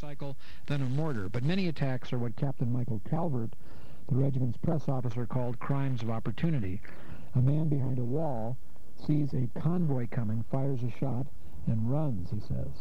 motorcycle than a mortar. But many attacks are what Captain Michael Calvert, the regiment's press officer, called crimes of opportunity. A man behind a wall sees a convoy coming, fires a shot, and runs, he says.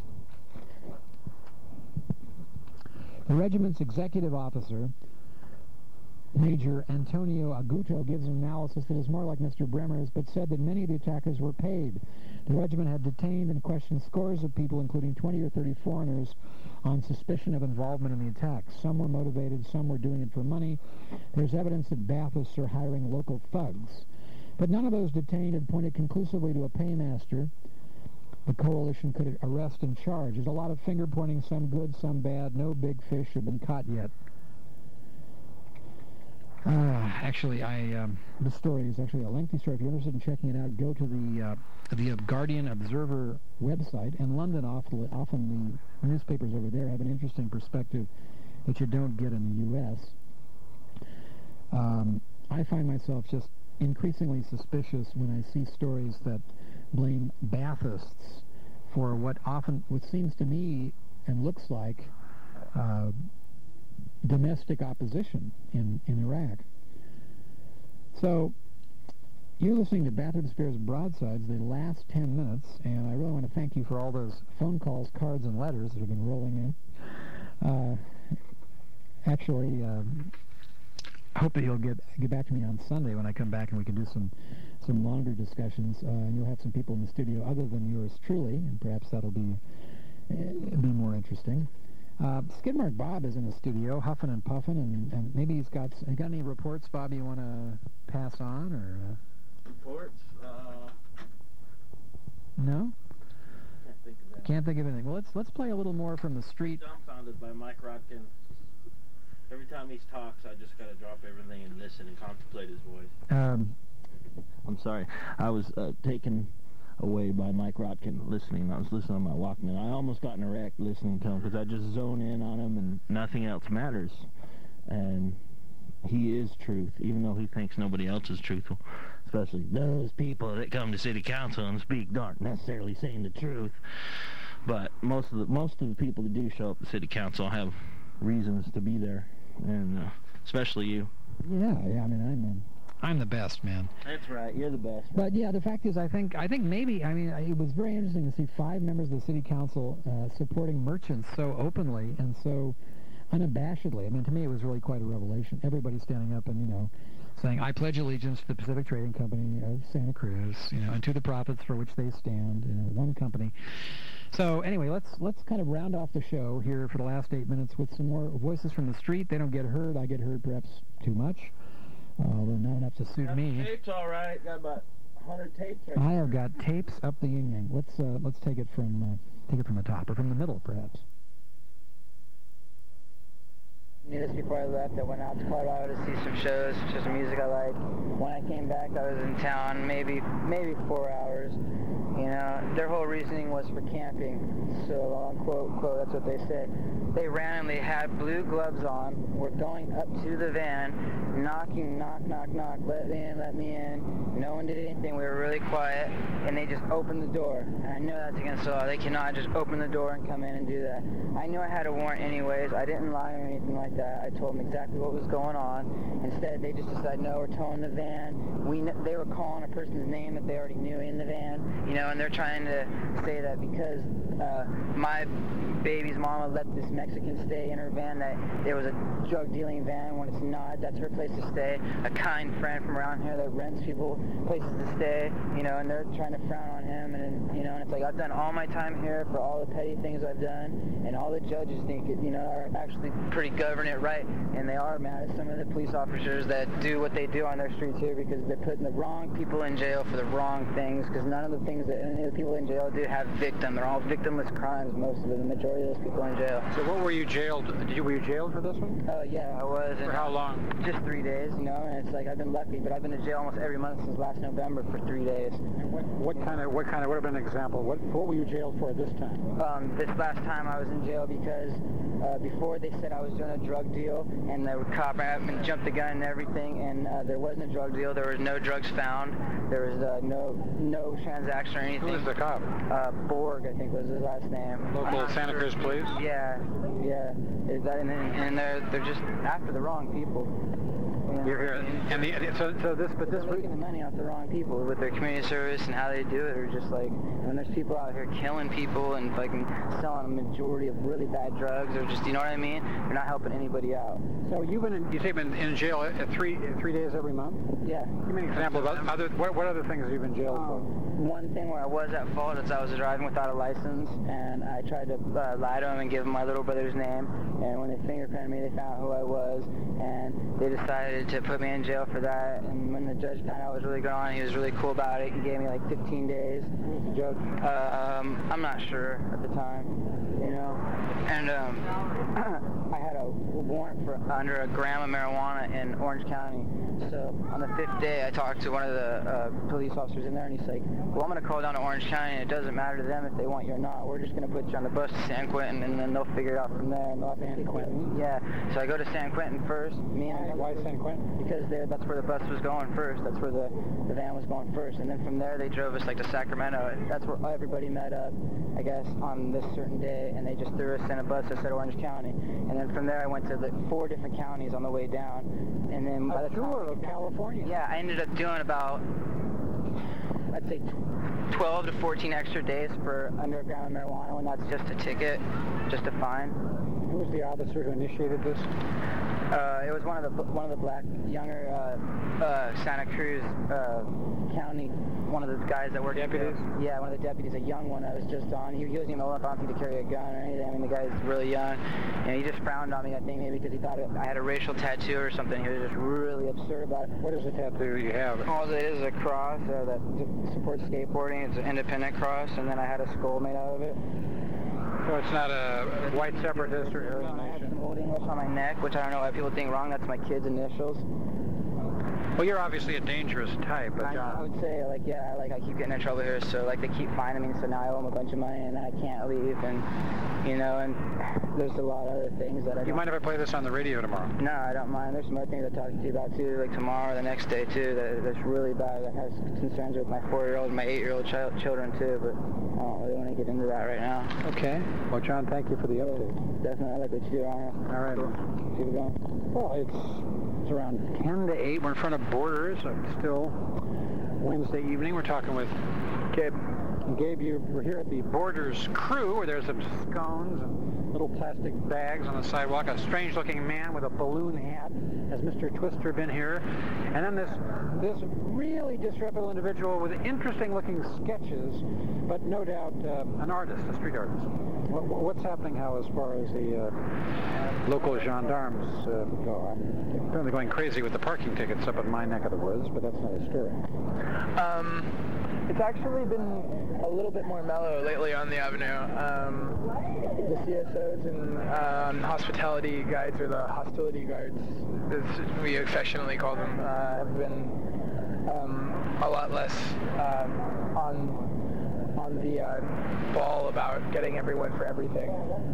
The regiment's executive officer, Major Antonio Aguto, gives an analysis that is more like Mr. Bremer's, but said that many of the attackers were paid. The regiment had detained and questioned scores of people, including 20 or 30 foreigners, on suspicion of involvement in the attacks. Some were motivated, some were doing it for money. There's evidence that Baathists are hiring local thugs. But none of those detained had pointed conclusively to a paymaster the coalition could arrest and charge. There's a lot of finger-pointing, some good, some bad. No big fish have been caught yet. This story is actually a lengthy story. If you're interested in checking it out, go to the Guardian Observer website. And London, often the newspapers over there have an interesting perspective that you don't get in the U.S. I find myself just increasingly suspicious when I see stories that blame Baathists for what seems to me and looks like domestic opposition in Iraq. So you're listening to Baathist Bears Broadsides. They last 10 minutes, and I really want to thank you for all those phone calls, cards, and letters that have been rolling in. I hope that you'll get back to me on Sunday when I come back and we can do some longer discussions. And you'll have some people in the studio other than yours truly, and perhaps that'll be more interesting. Skidmark Bob is in the studio, huffing and puffing, and maybe he's got any reports, Bob, you want to pass on, or? Reports? No? Can't think of anything. Well, let's play a little more from the street. Dumbfounded by Mike Rotkin. Every time he talks, I just gotta drop everything and listen and contemplate his voice. I'm sorry. I was taken away by Mike Rotkin listening. I was listening on my Walkman. I almost got in a wreck listening to him because I just zone in on him and nothing else matters. And he is truth, even though he thinks nobody else is truthful. Especially those people that come to city council and speak aren't necessarily saying the truth. But most of the people that do show up at city council have reasons to be there, and especially you. Yeah. I mean, I'm the best, man. That's right. You're the best. But yeah, the fact is, I think maybe, it was very interesting to see 5 members of the city council supporting merchants so openly and so unabashedly. I mean, to me, it was really quite a revelation. Everybody standing up and, saying, I pledge allegiance to the Pacific Trading Company of Santa Cruz, and to the profits for which they stand, one company. So anyway, let's kind of round off the show here for the last 8 minutes with some more voices from the street. They don't get heard. I get heard perhaps too much, although not enough to suit me. Tapes, all right. Got about 100 tapes. Right I have got tapes up the yin-yang. Let's take it from the top or from the middle, perhaps. Knew this before I left. I went out to Colorado to see some shows, some music I liked. When I came back, I was in town maybe 4 hours. Their whole reasoning was for camping. So, quote, that's what they said. They randomly had blue gloves on, were going up to the van, knocking, knock, let me in. No one did anything. We were really quiet, and they just opened the door. And I know that's against the law. They cannot just open the door and come in and do that. I knew I had a warrant anyways. I didn't lie or anything like that. I told them exactly what was going on. Instead, they just decided, no, we're towing the van. They were calling a person's name that they already knew in the van, and they're trying to say that because my baby's mama let this Mexican stay in her van, that there was a drug dealing van, when it's not. That's her place to stay. A kind friend from around here that rents people places to stay, and they're trying to frown on him, and it's like, I've done all my time here for all the petty things I've done, and all the judges think are actually pretty governing it right, and they are mad at some of the police officers that do what they do on their streets here because they're putting the wrong people in jail for the wrong things, because none of the things that any of the people in jail do have victim. They're all victimless crimes, most of it, the majority of those people in jail. So what were you jailed? Were you jailed for this one? Yeah, I was. For how long? Just 3 days, and it's like I've been lucky, but I've been in jail almost every month since last November for 3 days. And what would have been an example? What were you jailed for this time? This last time I was in jail because before they said I was doing a drug deal, and the cop ran up and jumped the gun and everything, and there wasn't a drug deal. There was no drugs found. There was no transaction or or anything. Who was the cop? Borg, I think was his last name. Local Santa Cruz police? Yeah. And they're just after the wrong people. You're here, and they're making the money off the wrong people with their community service and how they do it, or just like when there's people out here killing people and fucking selling a majority of really bad drugs, or just, you know what I mean? They're not helping anybody out. So you say you've been in jail at three days every month? Yeah. Give me an example of what other things have you been jailed for? One thing where I was at fault is I was driving without a license, and I tried to lie to them and give them my little brother's name, and when they fingerprinted me, they found who I was, and they decided to put me in jail for that. And when the judge found out what was really going on, he was really cool about it. He gave me like 15 days. Who was the judge? I'm not sure at the time, you know. And I had a warrant for under a gram of marijuana in Orange County. So on the 5th day, I talked to one of the police officers in there, and he's like, well, I'm going to call down to Orange County, and it doesn't matter to them if they want you or not. We're just going to put you on the bus to San Quentin, and then they'll figure it out from there. And San Quentin? Yeah. So I go to San Quentin first. Why San Quentin? Because that's where the bus was going first. That's where the van was going first. And then from there, they drove us like to Sacramento. That's where everybody met up, I guess, on this certain day, and they just threw us in a bus that said Orange County. And then from there, I went to 4 different counties on the way down. And then by the tour of California. Yeah, I ended up doing about, I'd say 12 to 14 extra days for under a gram of marijuana, when that's just a ticket, just a fine. Who was the officer who initiated this? It was one of the black, younger Santa Cruz County, one of the guys that worked. Deputies? Yeah, one of the deputies, a young one I was just on. He wasn't even old enough, I don't think, to carry a gun or anything. I mean, the guy's really young, and he just frowned on me, I think, maybe because he thought I had a racial tattoo or something. He was just really absurd about it. What is the tattoo you have? All it is a cross that supports skateboarding. It's an independent cross, and then I had a skull made out of it. So it's not a white separatist or Aryan I have Nation? some Old English on my neck, which I don't know why people think wrong. That's my kid's initials. Well, you're obviously a dangerous type, but I would say, I keep getting in trouble here, so, they keep finding me, so now I owe them a bunch of money, and I can't leave, and, and there's a lot of other things that I don't... You mind if I play this on the radio tomorrow? No, I don't mind. There's some other things I talked to you about, too, like tomorrow or the next day, too, that's really bad, that has concerns with my 4-year-old and my 8-year-old children, too, but I don't really want to get into that right now. Okay. Well, John, thank you for the update. Definitely, I like what you do, Arnold. All right. Keep it going. Well, it's around 10 to 8. We're in front of Borders. It's still Wednesday evening. We're talking with Gabe. And Gabe, we're here at the Borders crew, where there's some scones and little plastic bags on the sidewalk. A strange-looking man with a balloon hat. Has Mr. Twister been here? And then this really disreputable individual with interesting-looking sketches, but no doubt an artist, a street artist. What's happening, Hal, as far as the local gendarmes go? I'm apparently going crazy with the parking tickets up in my neck of the woods, but that's not a story. It's actually been a little bit more mellow lately on the avenue. The CSOs and hospitality guides, or the hostility guards, as we affectionately call them, have been a lot less on the ball about getting everyone for everything.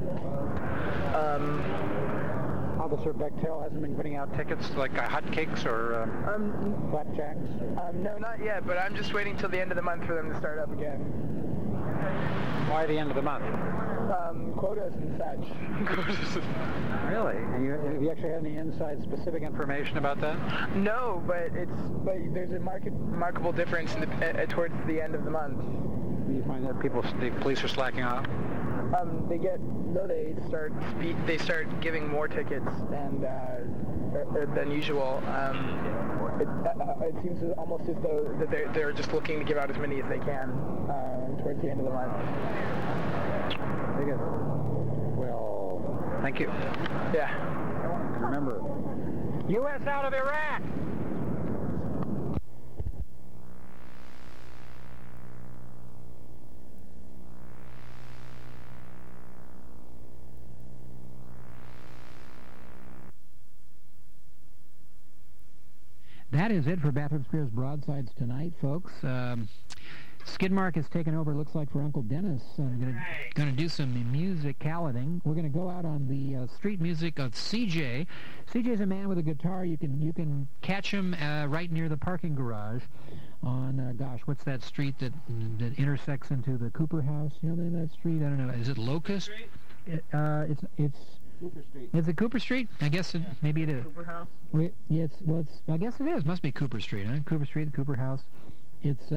Officer Bechtel hasn't been putting out tickets like hotcakes or flapjacks? No, not yet, but I'm just waiting till the end of the month for them to start up again. Why the end of the month? Quotas and such. Really? And have you actually had any inside specific information about that? No, but there's a remarkable difference towards the end of the month. You find that the police are slacking off? They start giving more tickets than usual. It seems almost as though that they're just looking to give out as many as they can towards the end of the month. Very good. Well, thank you. Yeah. And remember, U.S. out of Iraq! That is it for Bathurst Spears Broadsides tonight, folks. Skidmark has taken over, looks like, for Uncle Dennis. Going to do some musicality. We're going to go out on the street music of CJ. CJ's a man with a guitar. You can catch him right near the parking garage on gosh, what's that street that intersects into the Cooper House? You know the name of that street? I don't know. Is it Locust? It's Cooper Street. Is it Cooper Street? I guess maybe it is. Cooper House? I guess it is. Must be Cooper Street, huh? Cooper Street, the Cooper House. It's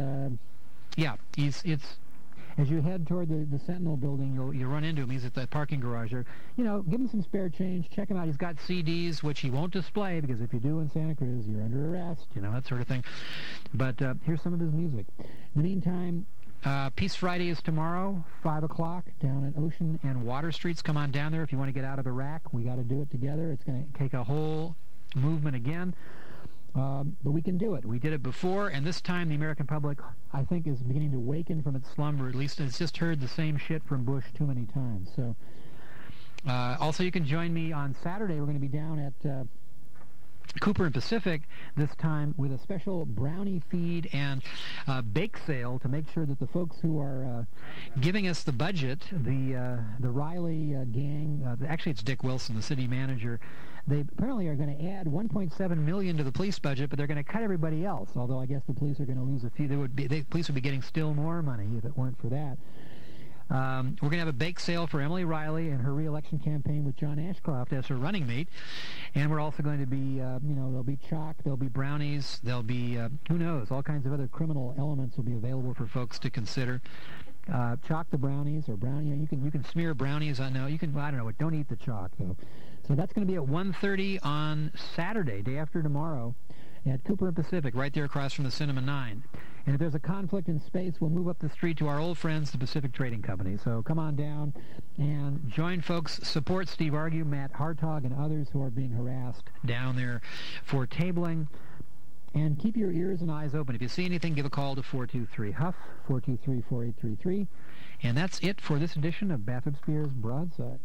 as you head toward the Sentinel building, you'll run into him. He's at the parking garage there. You know, give him some spare change. Check him out. He's got CDs, which he won't display, because if you do in Santa Cruz, you're under arrest, you know, that sort of thing. But here's some of his music. In the meantime, Peace Friday is tomorrow, 5 o'clock, down at Ocean and Water Streets. Come on down there if you want to get out of Iraq. We got to do it together. It's going to take a whole movement again. But we can do it. We did it before, and this time the American public, I think, is beginning to waken from its slumber. At least it's just heard the same shit from Bush too many times. So, also, you can join me on Saturday. We're going to be down at Cooper and Pacific this time with a special brownie feed and bake sale to make sure that the folks who are giving us the budget, the Riley gang, actually it's Dick Wilson, the city manager, they apparently are going to add $1.7 million to the police budget, but they're going to cut everybody else, although I guess the police are going to lose a few. The police would be getting still more money if it weren't for that. We're going to have a bake sale for Emily Riley and her re-election campaign with John Ashcroft as her running mate. And we're also going to be, there'll be chalk, there'll be brownies, there'll be, who knows, all kinds of other criminal elements will be available for folks to consider. Chalk the brownies, or brownie, you can smear brownies on, I don't know, don't eat the chalk, though. So that's going to be at 1:30 on Saturday, day after tomorrow, at Cooper and Pacific, right there across from the Cinema 9. And if there's a conflict in space, we'll move up the street to our old friends, the Pacific Trading Company. So come on down and join folks, support Steve Argue, Matt Hartog, and others who are being harassed down there for tabling. And keep your ears and eyes open. If you see anything, give a call to 423-HUFF, 423-4833. And that's it for this edition of Bathrop Spears Broadside.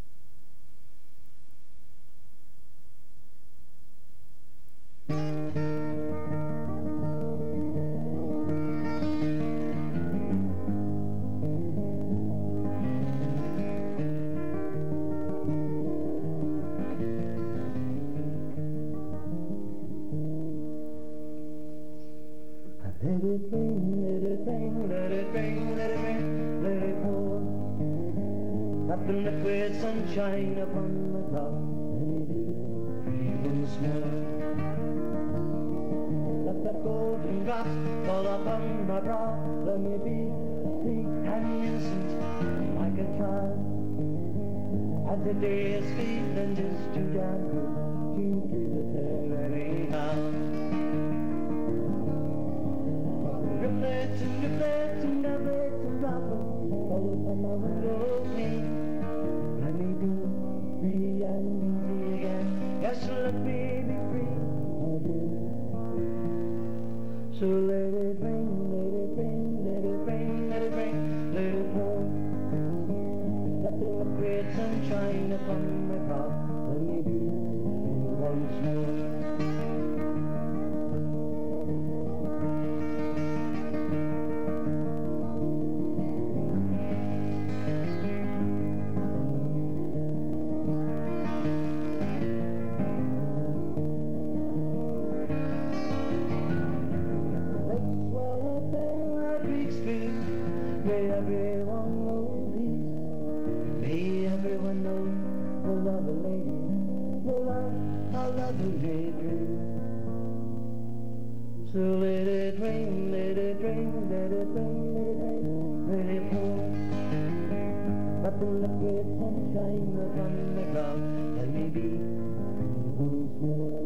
Let it rain, let it rain, let it rain, let it rain, let it pour. Let the liquid sunshine upon my brow, let me be free once more. Let that golden drops fall upon my brow, let me be free and innocent like a child. As the day is feeling just too damn good to give it anyhow. Riblets and riblets and doublets and droplets fall upon my window pane. Let me be free and easy again. Yes, let me be free again. So let it rain, let it rain, let it rain, let it rain, let it pour. Let the liquid sunshine upon my brow. Let me be once more. May everyone know peace. May everyone know the love of lady, the love how lovely may dream. So let it rain, let it rain, let it rain, let it rain, let it pour. Let the liquid sunshine upon the ground, let me be once more.